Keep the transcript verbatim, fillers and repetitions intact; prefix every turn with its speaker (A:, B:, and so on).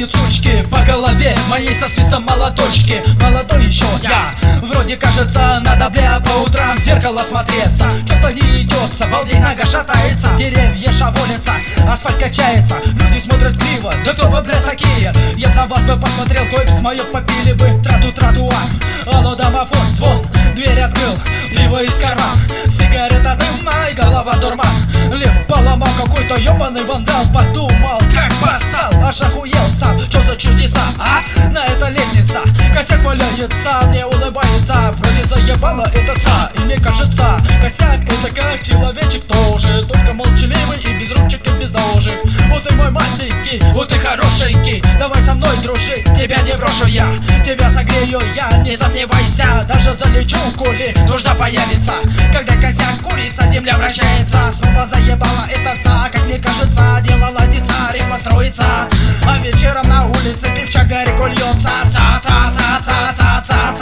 A: Стукают сучки по голове моей со свистом молоточки. Молодой еще я, вроде кажется, надо бля по утрам в зеркало смотреться. Что-то не идется, балдей нога шатается, деревья шаволятся, асфальт качается, люди смотрят криво. Да кто вы, бля, такие? Я б на вас бы посмотрел, кое-б мое попили бы. Трату-тратуар, алло, домофон, звон, дверь открыл, пиво из карман, сигарета дыма и голова дурман. Лев поломал какой-то ебаный вандал, подумал, как басал, аж охуел сам. Чё за чудеса, а? На эта лестница косяк валяется, мне улыбается, вроде заебало это ца. И мне кажется, косяк это как человечек тоже, только молчаливый и без ручек и без ножек. Вот ты мой маленький, вот ты хорошенький, давай со мной дружить, тебя не брошу я, тебя согрею я, не сомневайся. Даже залечу, коли нужда появится, когда косяк курица, земля вращается. Снова заебала это ца, как мне кажется, дело ладится, рифма строится, а вечером на улице пивчак горько льется. Ца-ца-ца-ца-ца-ца-ца.